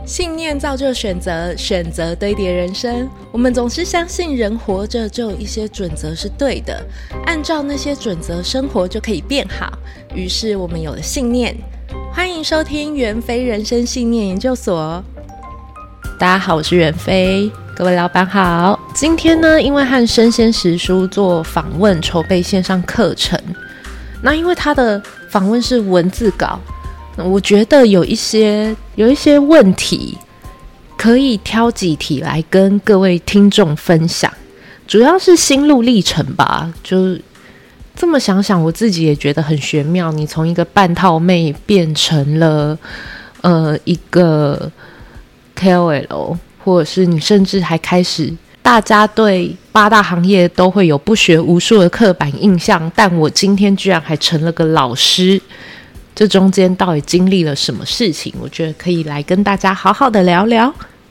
信念造就选择，选择堆叠人生。我们总是相信人活着就有一些准则是对的，按照那些准则生活就可以变好。于是我们有了信念。欢迎收听袁飞人生信念研究所。大家好，我是袁飞，各位老板好。今天呢，因为和生鲜时书做访问，筹备线上课程。那因为他的访问是文字稿，我觉得有一些问题可以挑几题来跟各位听众分享，主要是心路历程吧。就这么想想，我自己也觉得很玄妙。你从一个半套妹变成了一个 KOL， 或者是你甚至还开始，大家对八大行业都会有不学无术的刻板印象，但我今天居然还成了个老师。这中间到底经历了什么事情？我觉得可以来跟大家好好的聊聊。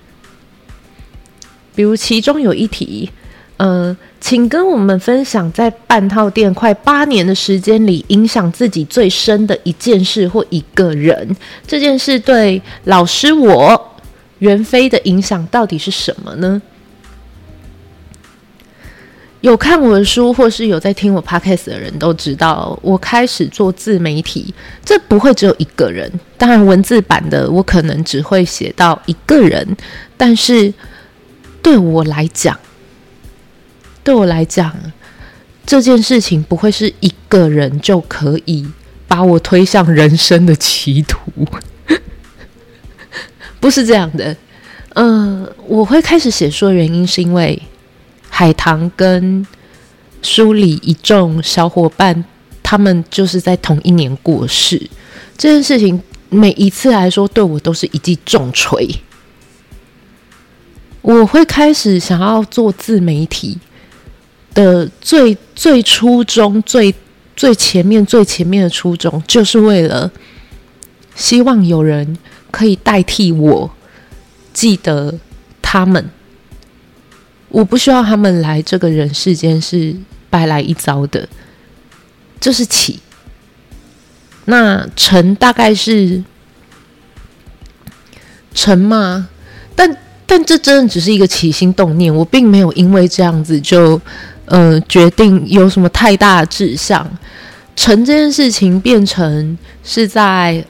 比如其中有一题，请跟我们分享在半套店快8年的时间里，影响自己最深的一件事或一个人。这件事对老师我袁飞的影响到底是什么呢？有看我的书或是有在听我 podcast 的人都知道，我开始做自媒体，这不会只有一个人。当然文字版的我可能只会写到一个人，但是对我来讲，这件事情不会是一个人就可以把我推向人生的歧途。不是这样的。我会开始写书的原因是因为海棠跟书里一众小伙伴，他们就是在同一年过世。这件事情每一次来说，对我都是一记重锤。我会开始想要做自媒体的最初衷、最前面的初衷，就是为了希望有人可以代替我记得他们。我不需要他们来这个人世间是白来一遭的，这是起。那成大概是成嘛，但这真的只是一个起心动念，我并没有因为这样子就决定有什么太大的志向。成这件事情变成是在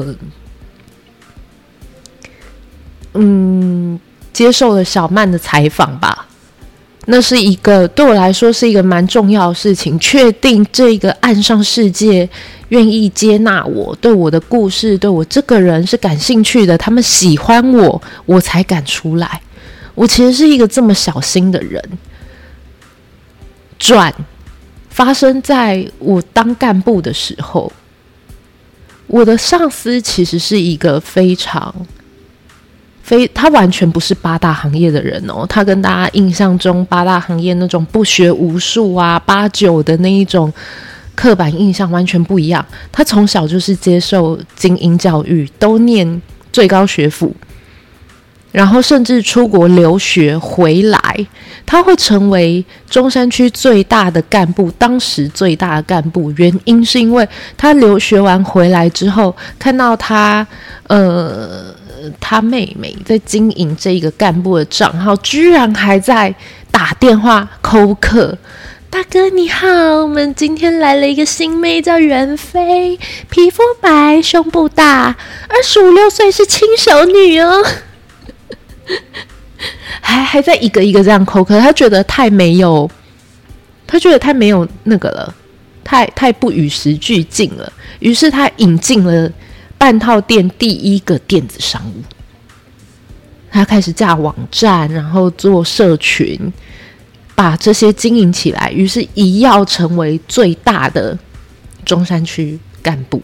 接受了小曼的采访吧。那是一个对我来说是一个蛮重要的事情，确定这个岸上世界愿意接纳我，对我的故事，对我这个人是感兴趣的，他们喜欢我，我才敢出来。我其实是一个这么小心的人。转发生在我当干部的时候，我的上司其实是一个他完全不是八大行业的人哦，他跟大家印象中八大行业那种不学无术啊、8、9的那一种刻板印象完全不一样。他从小就是接受精英教育，都念最高学府，然后甚至出国留学回来，他会成为中山区最大的干部，当时最大的干部，原因是因为他留学完回来之后，看到他妹妹在经营这个干部的账号，居然还在打电话扣客。大哥你好，我们今天来了一个新妹叫袁飞，皮肤白，胸部大，25、6岁，是轻熟女哦。还在一个一个这样扣客，他觉得太没有那个了，太不与时俱进了。于是他引进了半套店第一个电子商务，他开始架网站，然后做社群，把这些经营起来，于是一跃成为最大的中山区干部。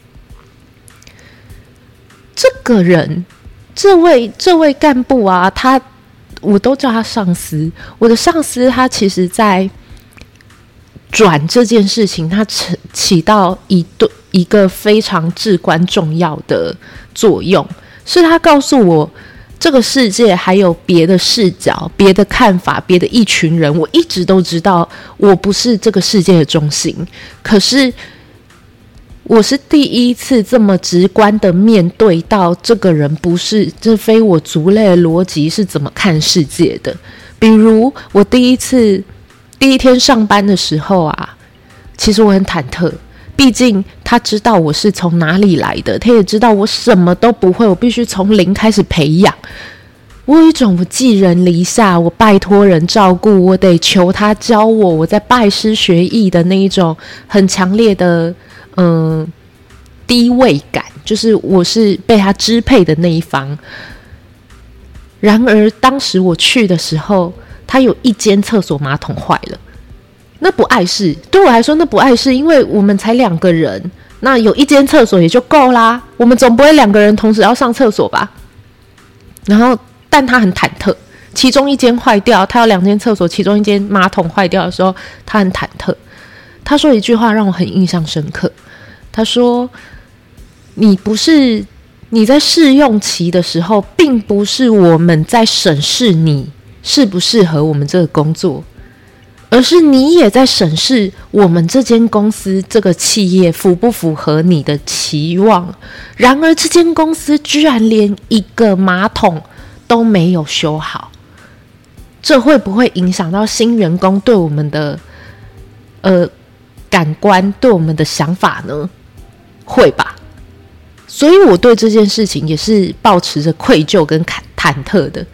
这个人，这位干部啊，我都叫他上司。我的上司他其实在转这件事情，他起到一个非常至关重要的作用，是他告诉我这个世界还有别的视角、别的看法、别的一群人。我一直都知道我不是这个世界的中心，可是我是第一次这么直观的面对到这个人不是，这非我族类的逻辑是怎么看世界的。比如我第一天上班的时候啊，其实我很忐忑，毕竟他知道我是从哪里来的，他也知道我什么都不会，我必须从零开始培养。我有一种我寄人篱下，我拜托人照顾，我得求他教我，我在拜师学艺的那一种很强烈的低位感，就是我是被他支配的那一方。然而当时我去的时候，他有一间厕所马桶坏了，那不碍事，对我来说那不碍事，因为我们才2个人，那有一间厕所也就够啦，我们总不会2个人同时要上厕所吧。然后但他很忐忑，其中一间坏掉，他有2间厕所，其中一间马桶坏掉的时候，他很忐忑。他说一句话让我很印象深刻，他说你在试用期的时候，并不是我们在审视你适不适合我们这个工作，而是你也在审视我们这间公司这个企业符不符合你的期望。然而这间公司居然连一个马桶都没有修好，这会不会影响到新员工对我们的感官，对我们的想法呢？会吧。所以我对这件事情也是抱持着愧疚跟忐忑的。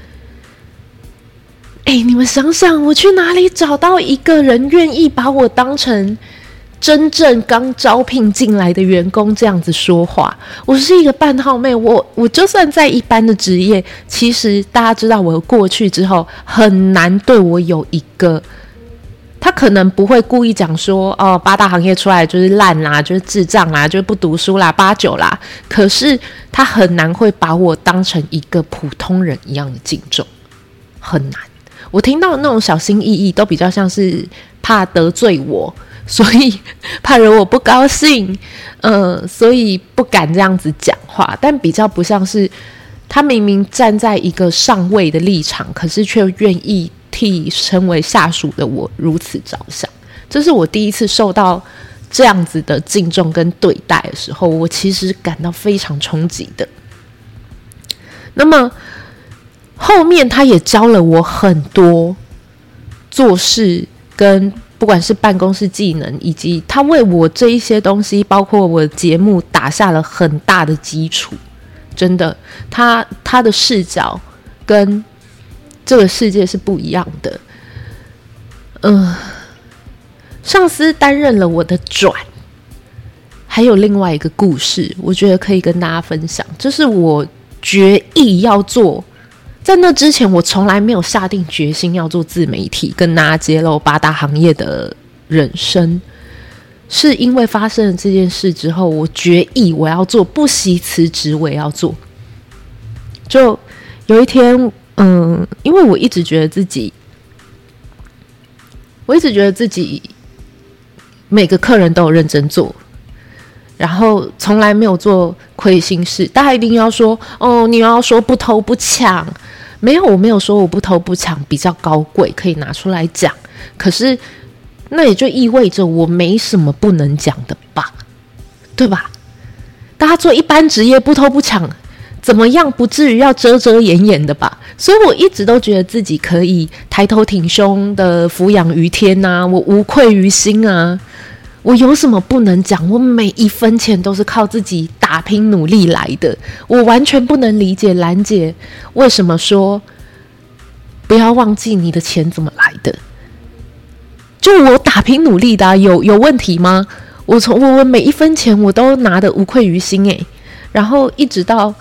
你们想想，我去哪里找到一个人愿意把我当成真正刚招聘进来的员工这样子说话？我是一个半号妹，我就算在一般的职业，其实大家知道我过去之后，很难对我有一个，他可能不会故意讲说8大行业出来就是烂啦，就是智障啦，就是不读书啦，8、9啦，可是他很难会把我当成一个普通人一样的敬重，很难。我听到的那种小心翼翼都比较像是怕得罪我，所以怕惹我不高兴，所以不敢这样子讲话，但比较不像是他明明站在一个上位的立场，可是却愿意替身为下属的我如此着想。这是我第一次受到这样子的敬重跟对待的时候，我其实感到非常冲击的。那么后面他也教了我很多做事跟不管是办公室技能，以及他为我这一些东西，包括我的节目打下了很大的基础。真的，他的视角跟这个世界是不一样的。上司担任了我的转，还有另外一个故事，我觉得可以跟大家分享。这是我决意要做，在那之前我从来没有下定决心要做自媒体，跟大家揭露8大行业的人生。是因为发生了这件事之后，我决意我要做，不惜辞职我也要做。就有一天，因为我一直觉得自己每个客人都有认真做，然后从来没有做亏心事。大家一定要说你要说不偷不抢，没有，我没有说我不偷不抢比较高贵可以拿出来讲，可是那也就意味着我没什么不能讲的吧，对吧？大家做一般职业不偷不抢，怎么样不至于要遮遮掩掩的吧？所以我一直都觉得自己可以抬头挺胸的俯仰于天啊，我无愧于心啊，我有什么不能讲？我每一分钱都是靠自己打拼努力来的。我完全不能理解兰姐为什么说不要忘记你的钱怎么来的。就我打拼努力的有问题吗？我每一分钱我都拿得无愧于心然后一直到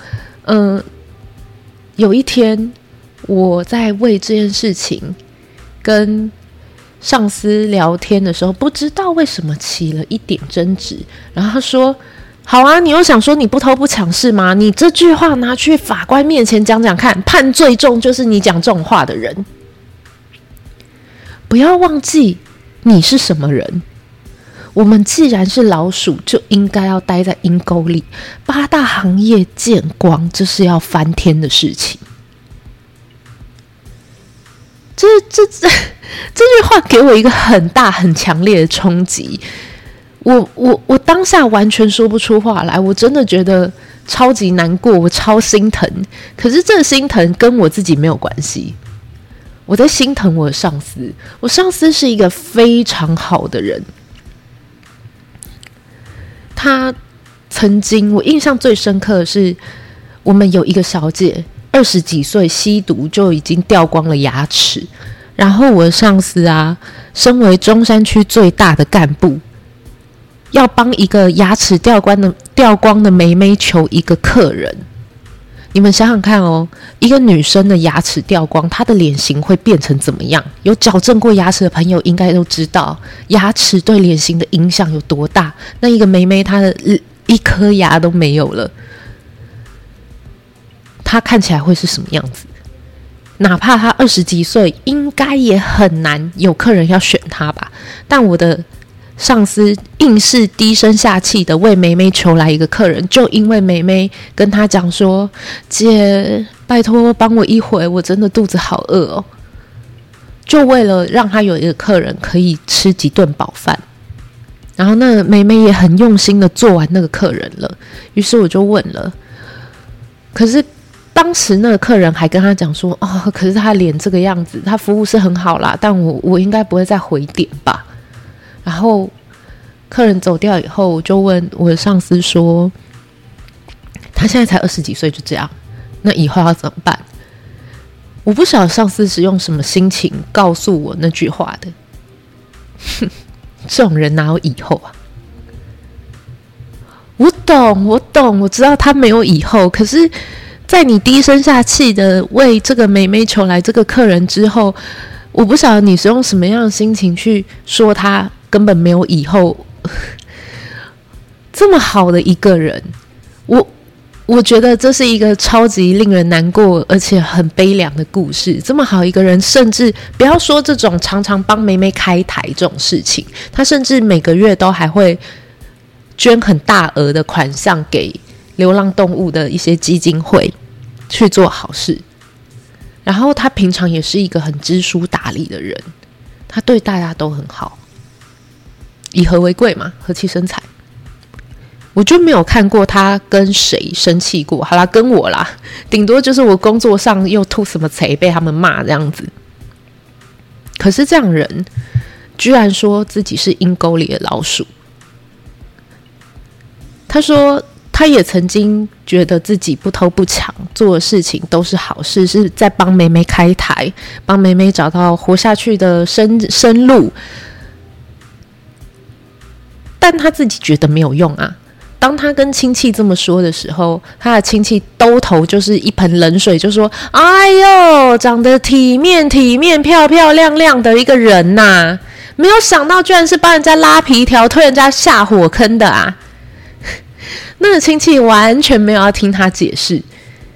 有一天我在为这件事情跟上司聊天的时候，不知道为什么起了一点争执，然后他说好啊，你又想说你不偷不抢是吗？你这句话拿去法官面前讲讲看，判最重就是你讲这种话的人。不要忘记你是什么人，我们既然是老鼠，就应该要待在阴沟里。8大行业见光，这是要翻天的事情。这句话给我一个很大很强烈的冲击。 我当下完全说不出话来，我真的觉得超级难过，我超心疼。可是这个心疼跟我自己没有关系，我在心疼我的上司。我上司是一个非常好的人，他曾经我印象最深刻的是，我们有一个小姐20几岁吸毒就已经掉光了牙齿，然后我的上司啊，身为中山区最大的干部，要帮一个牙齿掉光的妹妹求一个客人。你们想想看哦，一个女生的牙齿掉光，她的脸型会变成怎么样？有矫正过牙齿的朋友应该都知道，牙齿对脸型的影响有多大。那一个妹妹她的一颗牙都没有了，她看起来会是什么样子？哪怕她20几岁，应该也很难有客人要选她吧。但我的上司硬是低声下气的为妹妹求来一个客人，就因为妹妹跟他讲说：“姐，拜托帮我一回，我真的肚子好饿哦。”就为了让他有一个客人可以吃几顿饱饭。然后那妹妹也很用心的做完那个客人了，于是我就问了，可是当时那个客人还跟他讲说：“哦，可是他脸这个样子，他服务是很好啦，但我应该不会再回点吧。”然后客人走掉以后，我就问我的上司说：“他现在才20几岁就这样，那以后要怎么办？”我不晓得上司是用什么心情告诉我那句话的。这种人哪有以后啊？我懂，我知道他没有以后。可是，在你低声下气的为这个妹妹求来这个客人之后，我不晓得你是用什么样的心情去说他根本没有以后。这么好的一个人，我觉得这是一个超级令人难过而且很悲凉的故事。这么好一个人，甚至不要说这种常常帮妹妹开台这种事情，他甚至每个月都还会捐很大额的款项给流浪动物的一些基金会去做好事。然后他平常也是一个很知书达理的人，他对大家都很好，以和为贵嘛，和气生财。我就没有看过他跟谁生气过。好啦，跟我啦，顶多就是我工作上又吐什么槽被他们骂这样子。可是这样人居然说自己是阴沟里的老鼠。他说他也曾经觉得自己不偷不抢，做的事情都是好事，是在帮妹妹开台，帮妹妹找到活下去的生路。但他自己觉得没有用啊。当他跟亲戚这么说的时候，他的亲戚兜头就是一盆冷水，就说：“哎呦，长得体面漂漂亮亮的一个人呐，没有想到居然是帮人家拉皮条、推人家下火坑的啊！”那个亲戚完全没有要听他解释，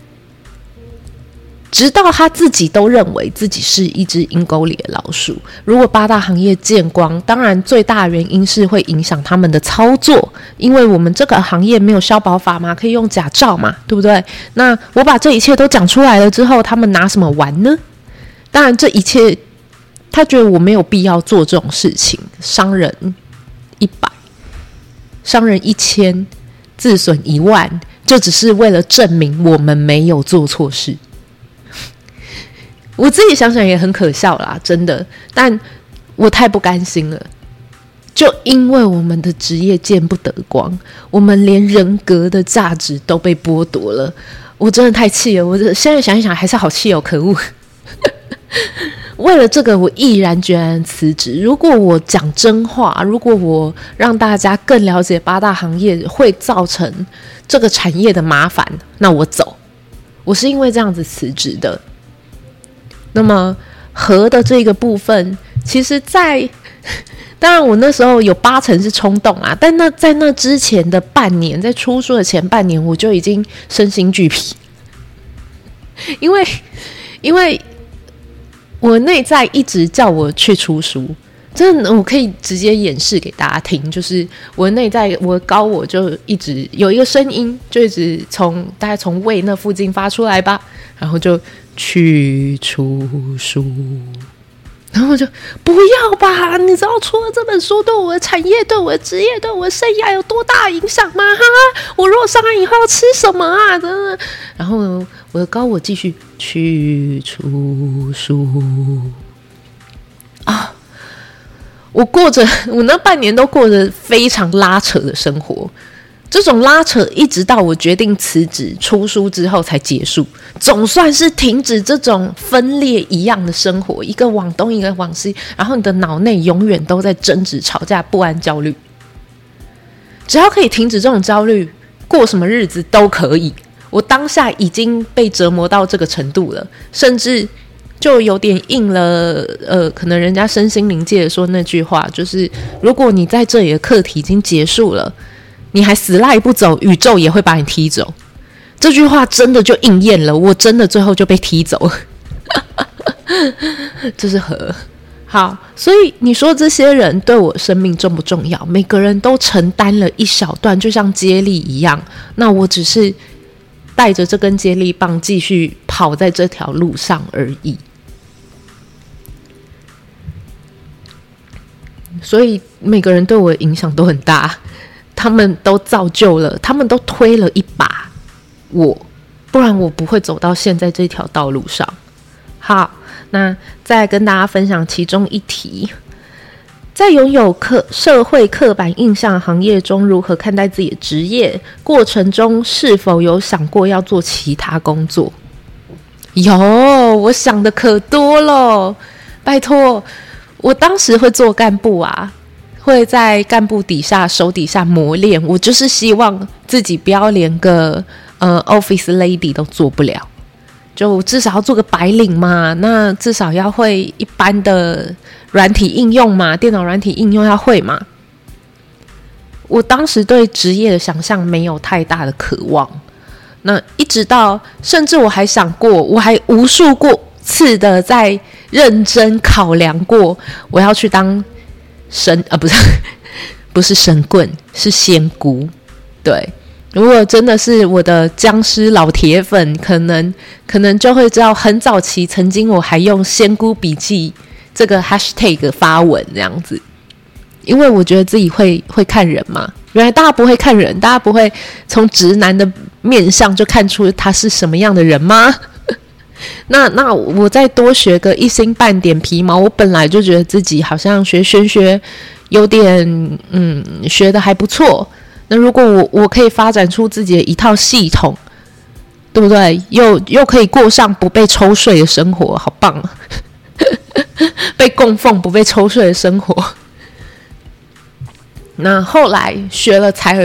直到他自己都认为自己是一只阴沟里的老鼠。如果8大行业见光，当然最大的原因是会影响他们的操作，因为我们这个行业没有消保法嘛，可以用假照嘛，对不对？那我把这一切都讲出来了之后，他们拿什么玩呢？当然这一切他觉得我没有必要做这种事情，伤人100，伤人1000，自损1万，就只是为了证明我们没有做错事。我自己想想也很可笑啦，真的，但我太不甘心了。就因为我们的职业见不得光，我们连人格的价值都被剥夺了，我真的太气了。我现在想一想还是好气哦，可恶。为了这个我毅然决然辞职。如果我讲真话，如果我让大家更了解8大行业会造成这个产业的麻烦，那我走。我是因为这样子辞职的。那么和的这个部分，其实当然我那时候有80%是冲动啦，但在那之前的半年，在出书的前半年，我就已经身心俱疲，因为我内在一直叫我去出书。真的，我可以直接演示给大家听，就是我内在，我高我就一直有一个声音，就一直大概从胃那附近发出来吧，然后就去出书。 然后我就不要吧，你知道出了这本书对我的产业、对我的职业、对我的生涯有多大影响吗？哈，我如果上岸以后要吃什么啊？真的。然后呢，我的高我继续去出书啊，我那半年都过着非常拉扯的生活。这种拉扯一直到我决定辞职出书之后才结束，总算是停止这种分裂一样的生活，一个往东一个往西，然后你的脑内永远都在争执、吵架、不安、焦虑。只要可以停止这种焦虑，过什么日子都可以。我当下已经被折磨到这个程度了，甚至就有点应了可能人家身心灵界说那句话，就是如果你在这里的课题已经结束了，你还死赖不走，宇宙也会把你踢走。这句话真的就应验了，我真的最后就被踢走。这是和好，所以你说这些人对我生命重不重要？每个人都承担了一小段，就像接力一样，那我只是带着这根接力棒继续跑在这条路上而已。所以每个人对我的影响都很大，他们都造就了，他们都推了一把我，不然我不会走到现在这条道路上。好，那再跟大家分享其中一题，在拥有社会刻板印象行业中，如何看待自己的职业过程中，是否有想过要做其他工作？有，我想的可多了，拜托，我当时会做干部啊，会在干部底下手底下磨练，我就是希望自己不要连个office lady 都做不了，就至少要做个白领嘛，那至少要会一般的软体应用嘛，电脑软体应用要会嘛。我当时对职业的想象没有太大的渴望，那一直到甚至我还想过，我还无数次的在认真考量过，我要去当不是神棍，是仙姑。对，如果真的是我的僵尸老铁粉，可能就会知道，很早期曾经我还用仙姑笔记这个 hashtag 发文这样子，因为我觉得自己会看人嘛。原来大家不会看人，大家不会从直男的面相就看出他是什么样的人吗？那我再多学个一星半点皮毛，我本来就觉得自己好像学玄学有点学得还不错。那如果我可以发展出自己的一套系统，对不对？又可以过上不被抽税的生活，好棒啊！被供奉不被抽税的生活。那后来学了采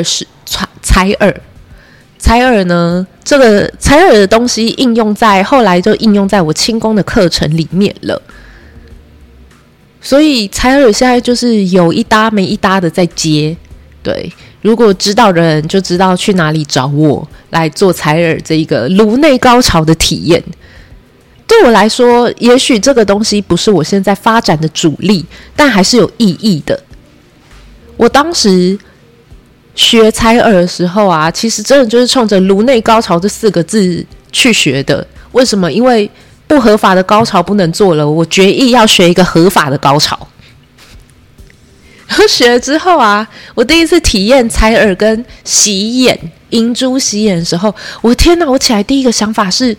耳呢，这个采耳的东西后来就应用在我轻功的课程里面了。所以采耳现在就是有一搭没一搭的在接。对，如果知道的人就知道去哪里找我来做采耳这一个颅内高潮的体验。对我来说，也许这个东西不是我现在发展的主力，但还是有意义的。我当时学采耳的时候啊，其实真的就是冲着颅内高潮这4个字去学的。为什么？因为不合法的高潮不能做了，我决意要学一个合法的高潮。然后学了之后啊，我第一次体验采耳跟洗眼银珠洗眼的时候，我天哪！我起来第一个想法是，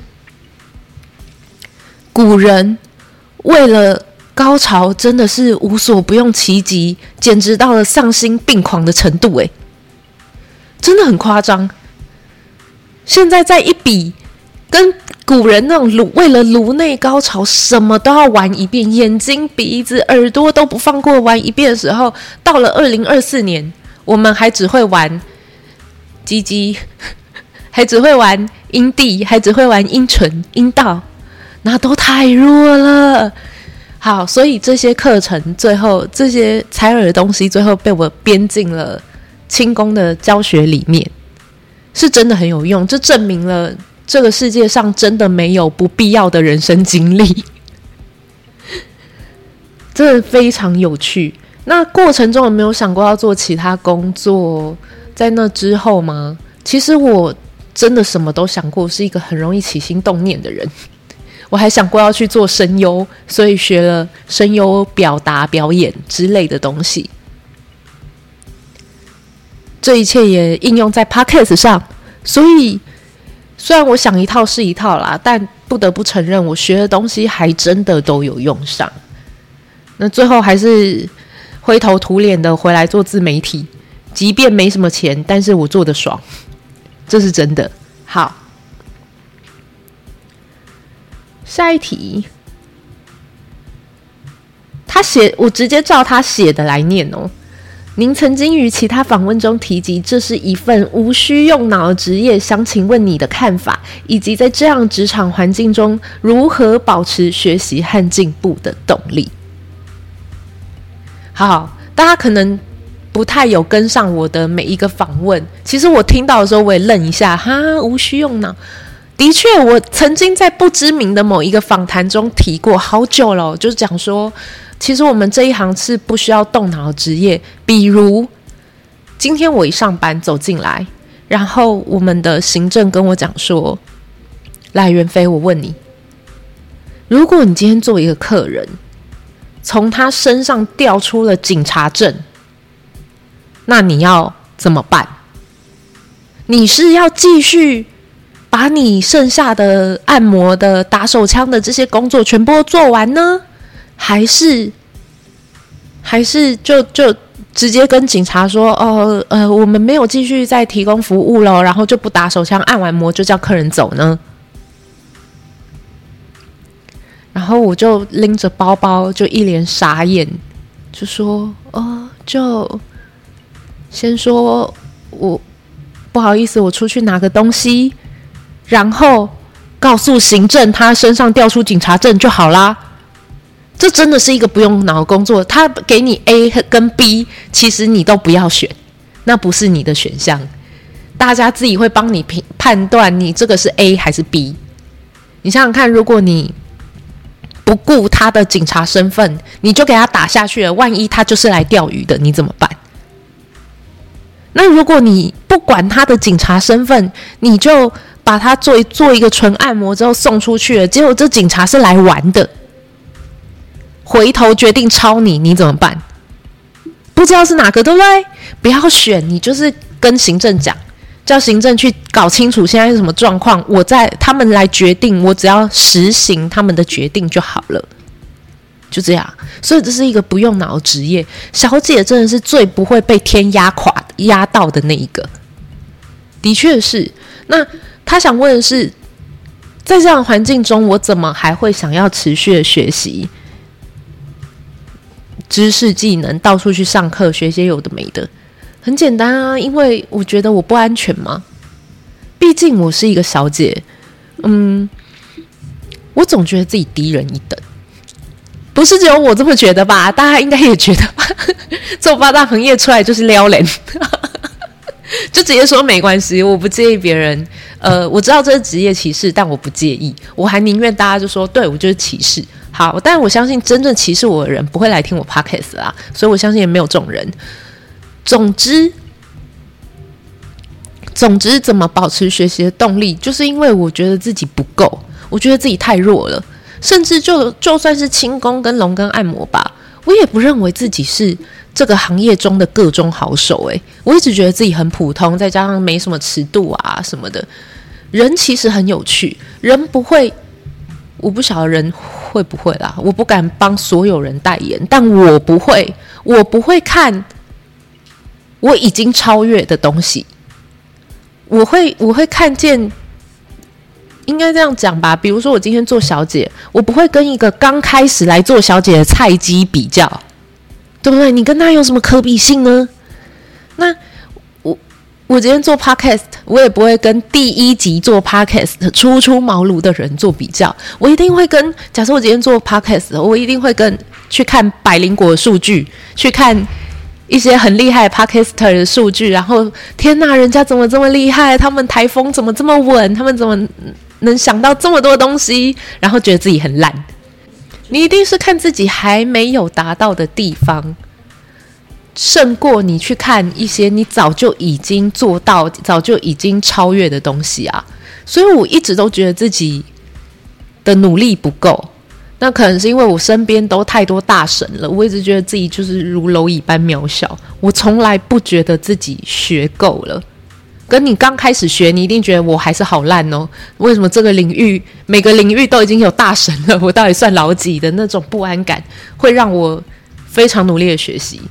古人为了高潮真的是无所不用其极，简直到了丧心病狂的程度耶，真的很夸张。现在在一比跟古人那种为了颅内高潮什么都要玩一遍，眼睛鼻子耳朵都不放过玩一遍的时候，到了2024年，我们还只会玩鸡鸡，还只会玩阴蒂，还只会玩阴唇阴道，那都太弱了。好，所以这些课程最后，这些采耳的东西最后被我编进了轻功的教学里面，是真的很有用。这证明了这个世界上真的没有不必要的人生经历，真的非常有趣。那过程中有没有想过要做其他工作？在那之后吗？其实我真的什么都想过，是一个很容易起心动念的人。 我还想过要去做声优，所以学了声优表达表演之类的东西。这一切也应用在 Podcast 上，所以虽然我想一套是一套啦，但不得不承认我学的东西还真的都有用上。那最后还是灰头土脸的回来做自媒体，即便没什么钱，但是我做得爽，这是真的。好，下一题，我直接照他写的来念哦。您曾经于其他访问中提及，这是一份无需用脑的职业，想请问你的看法，以及在这样职场环境中如何保持学习和进步的动力。好，大家可能不太有跟上我的每一个访问，其实我听到的时候我也愣一下，哈，无需用脑。的确，我曾经在不知名的某一个访谈中提过，好久了，就是讲说其实我们这一行是不需要动脑的职业。比如今天我一上班走进来，然后我们的行政跟我讲说，来，袁飞，我问你，如果你今天作为一个客人，从他身上调出了警察证，那你要怎么办？你是要继续把你剩下的按摩的、打手枪的这些工作全部都做完呢？还是就直接跟警察说，我们没有继续再提供服务了，然后就不打手枪，按完摩就叫客人走呢？然后我就拎着包包，就一脸傻眼，就说，就先说我不好意思，我出去拿个东西，然后告诉行政他身上调出警察证就好啦。这真的是一个不用脑的工作，他给你 A 跟 B， 其实你都不要选，那不是你的选项，大家自己会帮你判断你这个是 A 还是 B。 你想想看，如果你不顾他的警察身份，你就给他打下去了，万一他就是来钓鱼的，你怎么办？那如果你不管他的警察身份，你就把他做一个纯按摩之后送出去了，结果这警察是来玩的，回头决定抄你，你怎么办？不知道是哪个，对不对？不要选，你就是跟行政讲，叫行政去搞清楚现在是什么状况，他们来决定，我只要实行他们的决定就好了，就这样。所以这是一个不用脑的职业，小姐真的是最不会被天压到的那一个。的确是。那他想问的是，在这样的环境中，我怎么还会想要持续的学习知识技能，到处去上课学些有的没的？很简单啊，因为我觉得我不安全嘛。毕竟我是一个小姐，我总觉得自己低人一等。不是只有我这么觉得吧？大家应该也觉得吧？做八大行业出来就是撩人，就直接说没关系，我不介意别人。我知道这是职业歧视，但我不介意。我还宁愿大家就说，对，我就是歧视。好，但我相信真正歧视我的人不会来听我 podcast 啦，所以我相信也没有这种人。总之，怎么保持学习的动力，就是因为我觉得自己不够，我觉得自己太弱了。甚至就算是轻功跟龙根按摩吧，我也不认为自己是这个行业中的个中好手。我一直觉得自己很普通，再加上没什么尺度啊什么的。人其实很有趣，人不会，我不晓得人会不会啦，我不敢帮所有人代言，但我不会看我已经超越的东西，我会看见。应该这样讲吧，比如说我今天做小姐，我不会跟一个刚开始来做小姐的菜鸡比较，对不对？你跟他有什么可比性呢？那我今天做 podcast， 我也不会跟第一集做 podcast 初茅庐的人做比较，我一定会跟，假设我今天做 podcast， 我一定会去看百灵果的数据，去看一些很厉害的 podcaster 的数据，然后天哪，人家怎么这么厉害？他们台风怎么这么稳？他们怎么能想到这么多东西？然后觉得自己很烂。你一定是看自己还没有达到的地方，胜过你去看一些你早就已经做到、早就已经超越的东西啊。所以我一直都觉得自己的努力不够。那可能是因为我身边都太多大神了，我一直觉得自己就是如蝼蚁般渺小，我从来不觉得自己学够了。跟你刚开始学，你一定觉得我还是好烂哦，为什么这个领域每个领域都已经有大神了，我到底算老几的那种不安感，会让我非常努力的学习。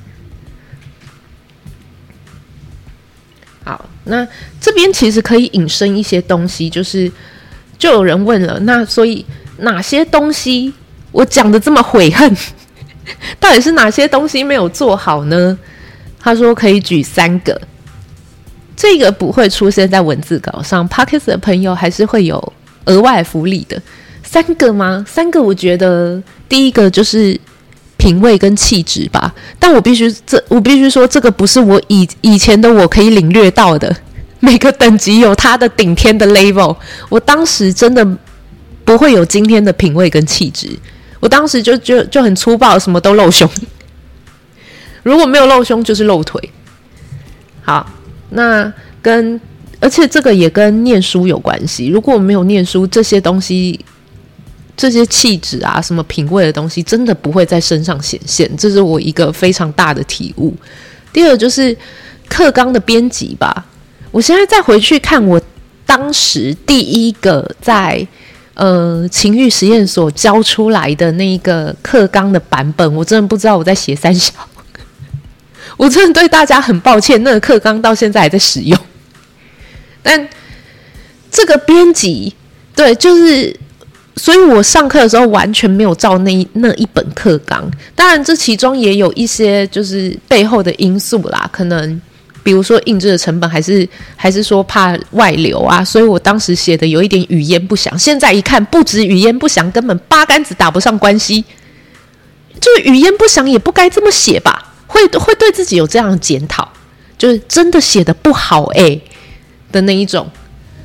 好，那这边其实可以引申一些东西，就有人问了，那所以哪些东西我讲的这么悔恨，到底是哪些东西没有做好呢？他说可以举3个，这个不会出现在文字稿上， Podcast 的朋友还是会有额外福利的。3个吗？3个我觉得第一个就是品味跟气质吧，但我必须说，这个不是我以前的我可以领略到的，每个等级有它的顶天的 level， 我当时真的不会有今天的品味跟气质，我当时就很粗暴，什么都露胸，如果没有露胸就是露腿。好，那而且这个也跟念书有关系，如果我没有念书，这些东西，这些气质啊，什么品味的东西，真的不会在身上显现，这是我一个非常大的体悟。第二就是课纲的编辑吧，我现在再回去看我当时第一个在情欲实验所教出来的那个课纲的版本，我真的不知道我在写三小，我真的对大家很抱歉，那个课纲到现在还在使用。但这个编辑，对，就是所以我上课的时候完全没有照那一本课纲。当然这其中也有一些就是背后的因素啦，可能比如说印制的成本还是说怕外流啊，所以我当时写的有一点语焉不详，现在一看不止语焉不详，根本八竿子打不上关系，就是语焉不详也不该这么写吧，会对自己有这样的检讨，就是真的写的不好的那一种。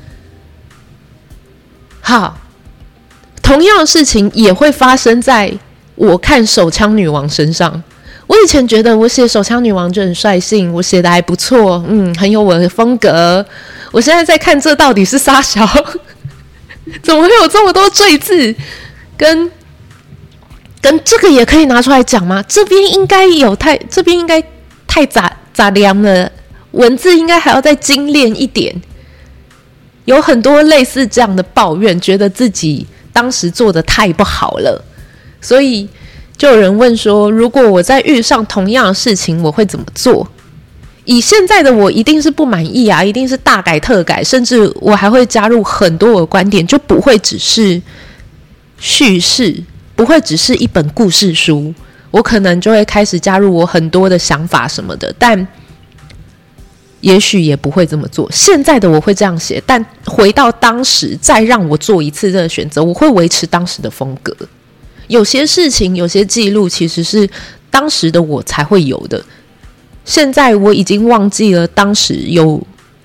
好，同样的事情也会发生在我看手枪女王身上。我以前觉得我写手枪女王就很率性，我写的还不错，很有我的风格。我现在在看这到底是啥小怎么会有这么多赘字，跟这个也可以拿出来讲吗？这边应该太杂凉了，文字应该还要再精炼一点。有很多类似这样的抱怨，觉得自己当时做的太不好了，所以就有人问说，如果我再遇上同样的事情，我会怎么做？以现在的我一定是不满意啊，一定是大改特改，甚至我还会加入很多我的观点，就不会只是叙事，不会只是一本故事书，我可能就会开始加入我很多的想法什么的，但也许也不会这么做。现在的我会这样写，但回到当时再让我做一次这个选择，我会维持当时的风格。有些事情有些记录其实是当时的我才会有的，现在我已经忘记了当时有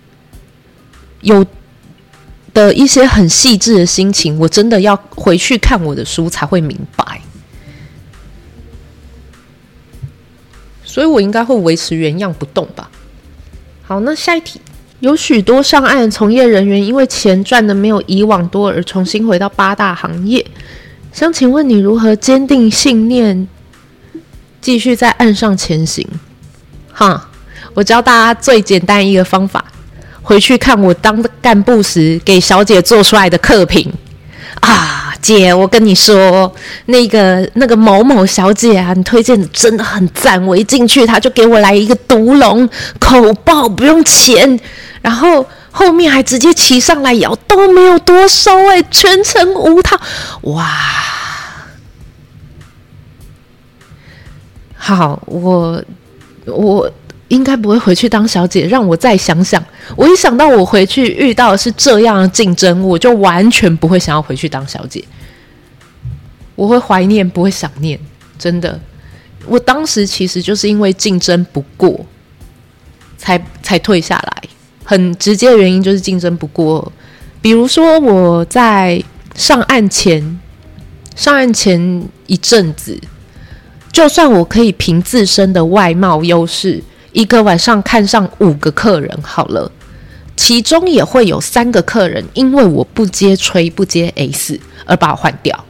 的一些很细致的心情，我真的要回去看我的书才会明白，所以我应该会维持原样不动吧。好，那下一题，有许多上岸从业人员因为钱赚的没有以往多而重新回到8大行业，想请问你如何坚定信念继续在岸上前行？我教大家最简单一个方法，回去看我当干部时给小姐做出来的客评啊，姐，我跟你说，那个某某小姐啊，你推荐的真的很赞，我一进去她就给我来一个独龙口爆，不用钱，然后后面还直接骑上来摇，都没有多收全程无套，哇！好，我应该不会回去当小姐，让我再想想。我一想到我回去遇到的是这样的竞争，我就完全不会想要回去当小姐。我会怀念，不会想念，真的。我当时其实就是因为竞争不过，才退下来。很直接的原因就是竞争不过。比如说我在上岸前一阵子，就算我可以凭自身的外貌优势，一个晚上看上5个客人好了， 其中也会有3个客人因为我不接吹不接 S 而把我换掉，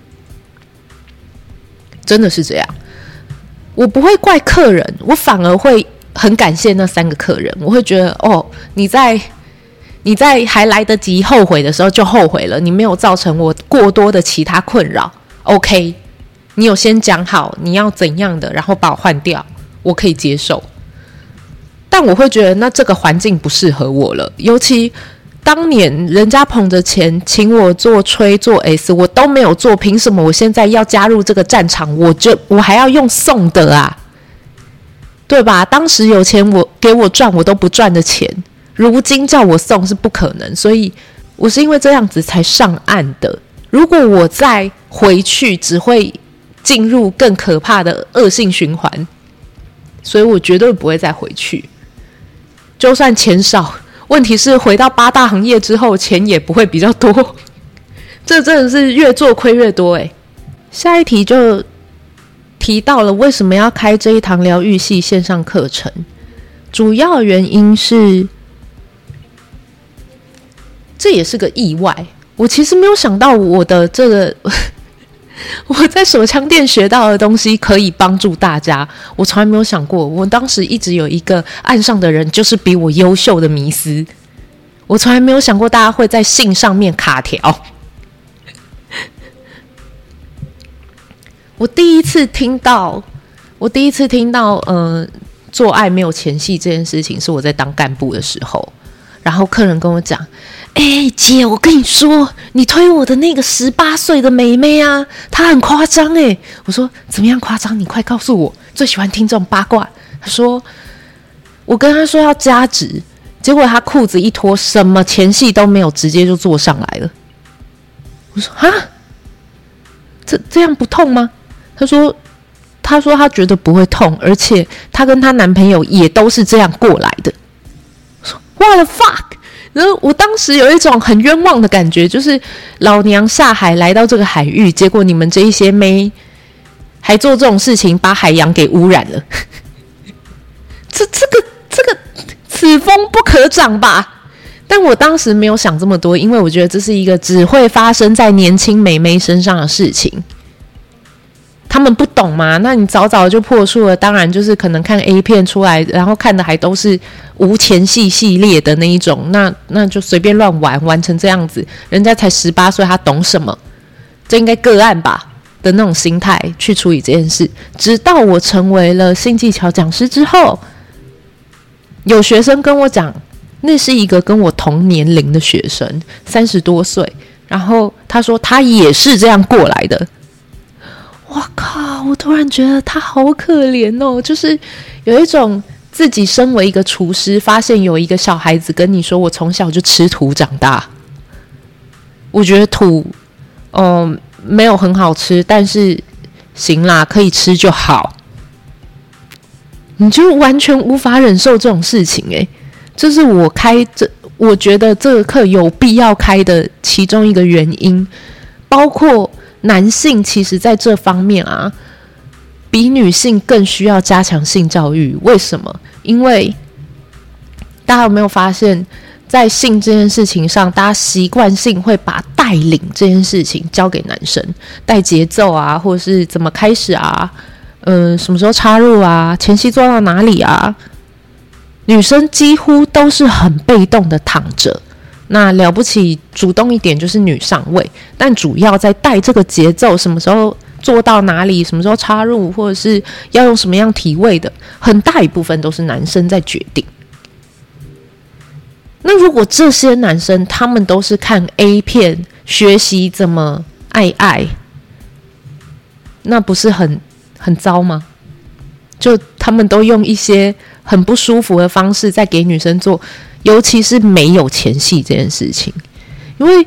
真的是这样。我不会怪客人，我反而会很感谢那3个客人。我会觉得你在还来得及后悔的时候就后悔了，你没有造成我过多的其他困扰。 OK， 你有先讲好你要怎样的，然后把我换掉，我可以接受。但我会觉得那这个环境不适合我了，尤其当年人家捧着钱请我做吹做 S 我都没有做，凭什么我现在要加入这个战场，我还要用送的啊，对吧？当时有钱给我赚我都不赚的钱，如今叫我送是不可能，所以我是因为这样子才上岸的。如果我再回去只会进入更可怕的恶性循环，所以我绝对不会再回去。就算钱少，问题是回到8大行业之后钱也不会比较多，这真的是越做亏越多欸。下一题就提到了为什么要开这一堂疗愈系线上课程，主要原因是这也是个意外。我其实没有想到我的这个我在手枪店学到的东西可以帮助大家，我从来没有想过。我当时一直有一个岸上的人就是比我优秀的迷思，我从来没有想过大家会在性上面卡条。我第一次听到做爱没有前戏这件事情是我在当干部的时候，然后客人跟我讲，姐，我跟你说，你推我的那个18岁的妹妹啊，她很夸张欸。我说怎么样夸张？你快告诉我，最喜欢听这种八卦。他说我跟他说要加值，结果他裤子一脱，什么前戏都没有，直接就坐上来了。我说啊，这样不痛吗？他说他觉得不会痛，而且他跟他男朋友也都是这样过来的。我说 What the fuck？ 然后我当时有一种很冤枉的感觉，就是老娘下海来到这个海域，结果你们这一些妹还做这种事情，把海洋给污染了。这个此风不可长吧？但我当时没有想这么多，因为我觉得这是一个只会发生在年轻美眉身上的事情。他们不懂嘛？那你早早就破处了，当然就是可能看 A 片出来，然后看的还都是无前戏系列的那一种，那就随便乱玩成这样子，人家才18岁，他懂什么？这应该个案吧的那种心态去处理这件事。直到我成为了性技巧讲师之后，有学生跟我讲，那是一个跟我同年龄的学生，30多岁，然后他说他也是这样过来的。哇靠！我突然觉得他好可怜哦，就是有一种自己身为一个厨师，发现有一个小孩子跟你说我从小就吃土长大。我觉得土没有很好吃，但是行啦，可以吃就好。你就完全无法忍受这种事情欸，这是我觉得这个课有必要开的其中一个原因。包括男性其实在这方面啊，比女性更需要加强性教育。为什么？因为大家有没有发现，在性这件事情上，大家习惯性会把带领这件事情交给男生，带节奏啊，或者是怎么开始啊，什么时候插入啊，前戏做到哪里啊，女生几乎都是很被动的躺着。那了不起主动一点就是女上位，但主要在带这个节奏，什么时候做到哪里，什么时候插入，或者是要用什么样体位的，很大一部分都是男生在决定。那如果这些男生他们都是看 A 片学习怎么爱，那不是很糟吗？就他们都用一些很不舒服的方式在给女生做，尤其是没有前戏这件事情，因为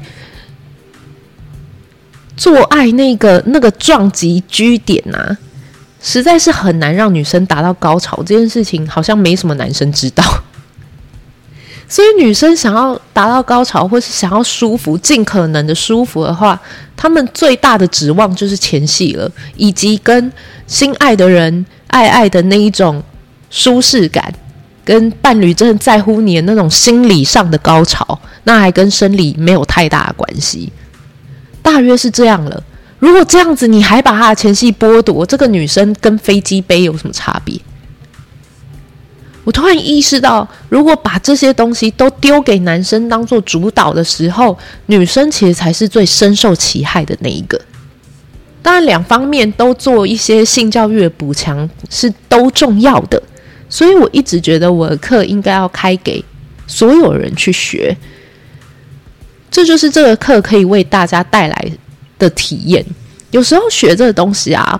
做爱那个撞击居点啊，实在是很难让女生达到高潮，这件事情好像没什么男生知道。所以女生想要达到高潮，或是想要舒服，尽可能的舒服的话，他们最大的指望就是前戏了，以及跟心爱的人爱的那一种舒适感。 跟伴侣真的在乎你的那种心理上的高潮，那还跟生理没有太大的关系，大约是这样了。如果这样子你还把她的前戏剥夺，这个女生跟飞机杯有什么差别？我突然意识到，如果把这些东西都丢给男生当做主导的时候，女生其实才是最深受其害的那一个。当然两方面都做一些性教育的补强是都重要的，所以我一直觉得我的课应该要开给所有人去学，这就是这个课可以为大家带来的体验。有时候学这个东西啊，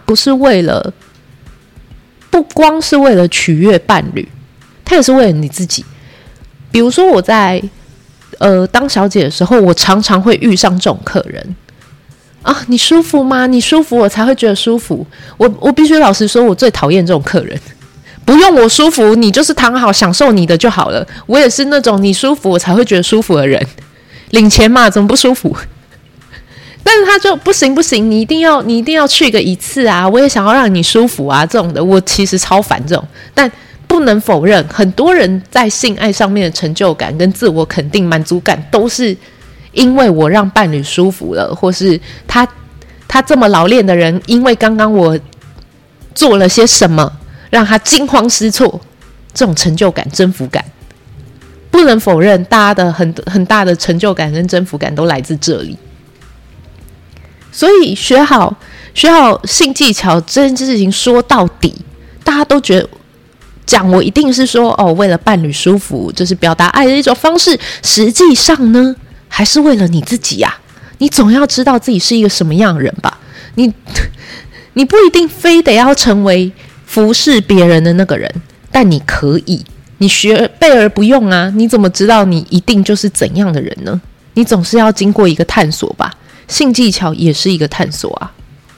不光是为了取悦伴侣，它也是为了你自己。比如说我在当小姐的时候，我常常会遇上这种客人啊，你舒服吗？你舒服我才会觉得舒服。我必须老实说，我最讨厌这种客人。不用我舒服，你就是躺好享受你的就好了。我也是那种你舒服我才会觉得舒服的人。领钱嘛，怎么不舒服？但是他就不行，你一定要去个一次啊！我也想要让你舒服啊，这种的我其实超烦这种。但不能否认，很多人在性爱上面的成就感跟自我肯定、满足感，都是因为我让伴侣舒服了，或是他这么老练的人，因为刚刚我做了些什么，让他惊慌失措，这种成就感、征服感，不能否认，大家的很大的成就感跟征服感都来自这里。所以学好性技巧这件事情，说到底，大家都觉得讲我一定是说为了伴侣舒服，这是表达爱的一种方式。实际上呢，还是为了你自己呀。你总要知道自己是一个什么样的人吧？你不一定非得要成为服侍别人的那个人，但你可以，你学备而不用啊！你怎么知道你一定就是怎样的人呢？你总是要经过一个探索吧。性技巧也是一个探索啊。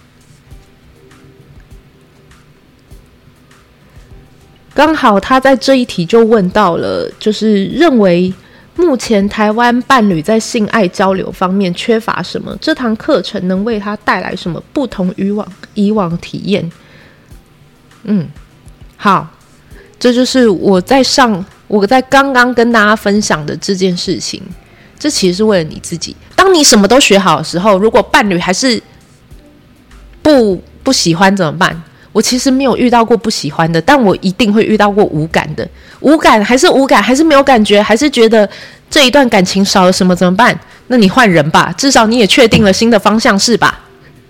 刚好他在这一题就问到了，就是认为目前台湾伴侣在性爱交流方面缺乏什么，这堂课程能为他带来什么不同于以往体验。好，这就是我在刚刚跟大家分享的这件事情。这其实是为了你自己。当你什么都学好的时候，如果伴侣还是不喜欢怎么办？我其实没有遇到过不喜欢的，但我一定会遇到过无感的。无感还是没有感觉，还是觉得这一段感情少了什么怎么办？那你换人吧，至少你也确定了新的方向是吧？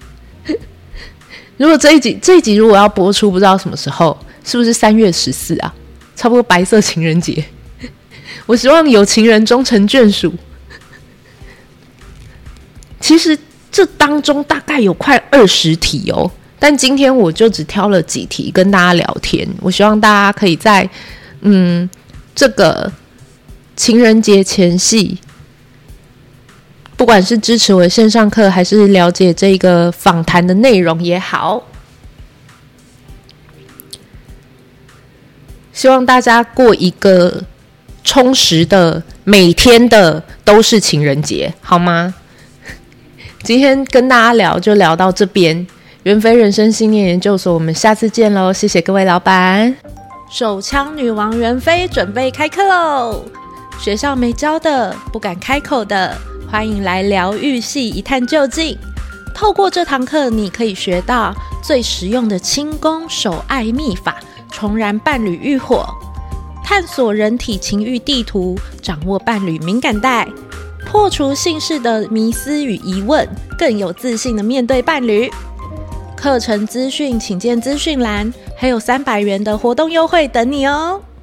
如果这一集如果要播出，不知道什么时候，是不是3月14啊？差不多白色情人节。我希望有情人终成眷属。其实这当中大概有快20题哦，但今天我就只挑了几题跟大家聊天。我希望大家可以在这个情人节前夕，不管是支持我的线上课，还是了解这个访谈的内容也好，希望大家过一个充实的每天的都是情人节，好吗？今天跟大家聊就聊到这边，袁飞人生信念研究所，我们下次见咯，谢谢各位老板。手枪女王袁飞准备开课咯，学校没教的，不敢开口的，欢迎来疗愈系一探究竟。透过这堂课，你可以学到最实用的轻功手爱秘法，重燃伴侣欲火，探索人体情欲地图，掌握伴侣敏感带，破除性事的迷思与疑问，更有自信的面对伴侣。课程资讯请见资讯栏，还有300元的活动优惠等你哦。